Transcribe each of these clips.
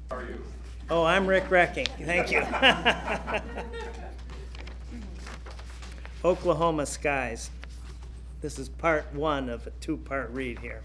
How are you? Oh, I'm Rick Recking. Thank you. Oklahoma Skies. This is part one of a two-part read here.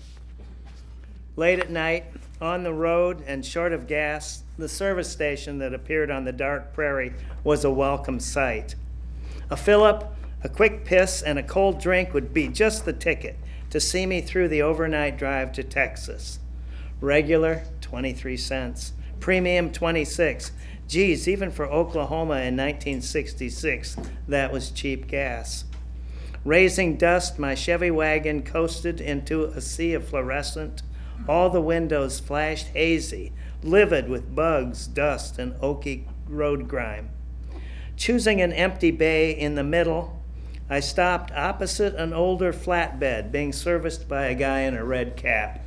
Late at night, on the road and short of gas, the service station that appeared on the dark prairie was a welcome sight. A fill-up, a quick piss, and a cold drink would be just the ticket to see me through the overnight drive to Texas. Regular, 23 cents. Premium, 26. Geez, even for Oklahoma in 1966, that was cheap gas. Raising dust, my Chevy wagon coasted into a sea of fluorescent. All the windows flashed hazy, livid with bugs, dust, and oaky road grime. Choosing an empty bay in the middle, I stopped opposite an older flatbed being serviced by a guy in a red cap.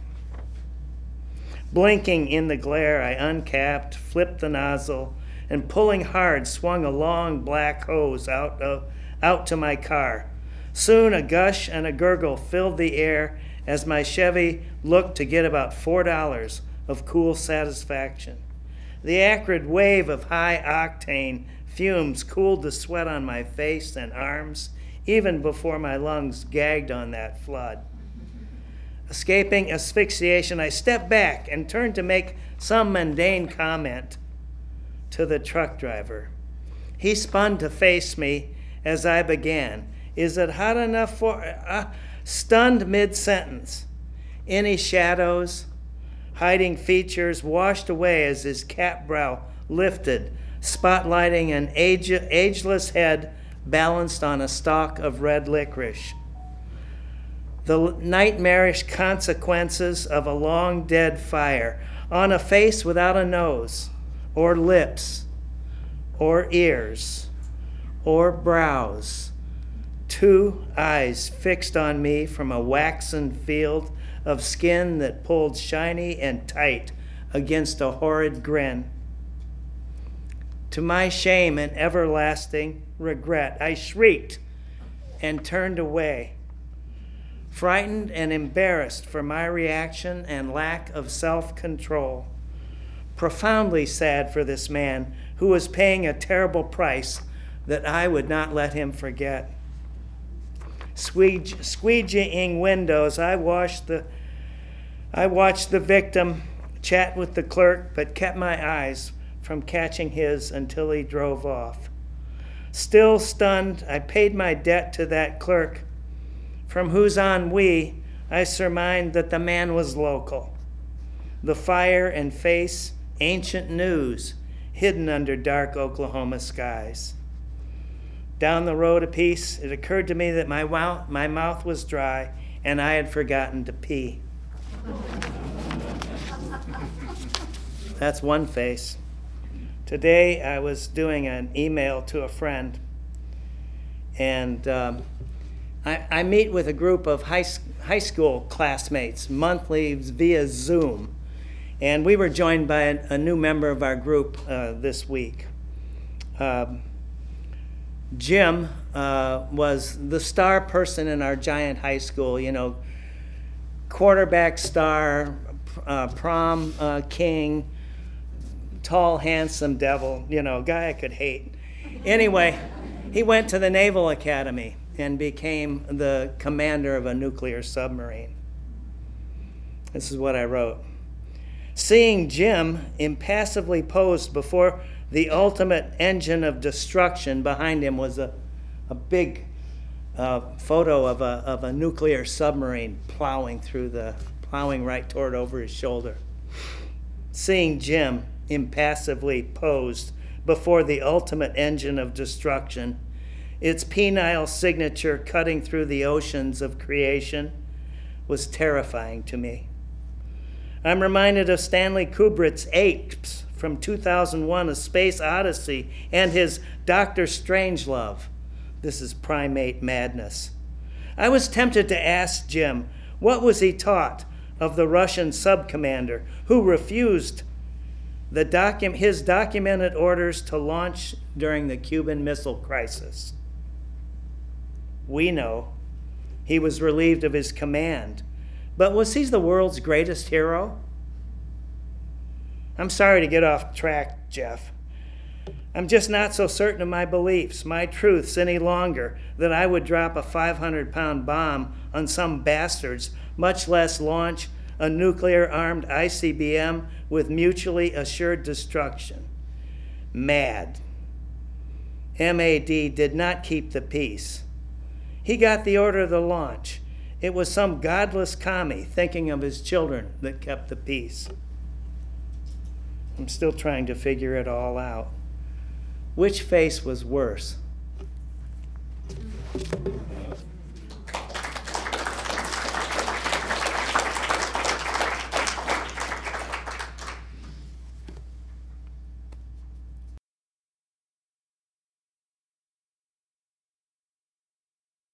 Blinking in the glare, I uncapped, flipped the nozzle, and pulling hard, swung a long black hose out to my car. Soon a gush and a gurgle filled the air as my Chevy looked to get about $4 of cool satisfaction. The acrid wave of high-octane fumes cooled the sweat on my face and arms, even before my lungs gagged on that flood. Escaping asphyxiation, I stepped back and turned to make some mundane comment to the truck driver. He spun to face me as I began. Is it hot enough for... Stunned mid-sentence. Any shadows, hiding features washed away as his cap brow lifted, spotlighting an ageless head balanced on a stalk of red licorice. The nightmarish consequences of a long dead fire on a face without a nose, or lips, or ears, or brows. Two eyes fixed on me from a waxen field of skin that pulled shiny and tight against a horrid grin. To my shame and everlasting regret, I shrieked and turned away, frightened and embarrassed for my reaction and lack of self-control. Profoundly sad for this man who was paying a terrible price that I would not let him forget. Squeegeeing windows, I watched the victim chat with the clerk, but kept my eyes from catching his until he drove off. Still stunned, I paid my debt to that clerk, from whose ennui I surmised that the man was local. The fire and face, ancient news, hidden under dark Oklahoma skies. Down the road a piece, it occurred to me that my mouth was dry and I had forgotten to pee. That's one face. Today I was doing an email to a friend, and I meet with a group of high school classmates monthly via Zoom, and we were joined by a new member of our group this week. Jim was the star person in our giant high school, quarterback star, prom king, tall, handsome devil, guy I could hate. Anyway, he went to the Naval Academy and became the commander of a nuclear submarine. This is what I wrote. Seeing Jim impassively posed before the ultimate engine of destruction, behind him was a big photo of a nuclear submarine plowing right toward over his shoulder. Seeing Jim impassively posed before the ultimate engine of destruction, its penile signature cutting through the oceans of creation, was terrifying to me. I'm reminded of Stanley Kubrick's Apes from 2001, A Space Odyssey, and his Dr. Strangelove. This is primate madness. I was tempted to ask Jim, what was he taught of the Russian sub-commander who refused his documented orders to launch during the Cuban Missile Crisis? We know he was relieved of his command, but was he the world's greatest hero? I'm sorry to get off track, Jeff. I'm just not so certain of my beliefs, my truths any longer, that I would drop a 500-pound bomb on some bastards, much less launch a nuclear-armed ICBM with mutually assured destruction. MAD. M-A-D did not keep the peace. He got the order of the launch. It was some godless commie thinking of his children that kept the peace. I'm still trying to figure it all out. Which face was worse?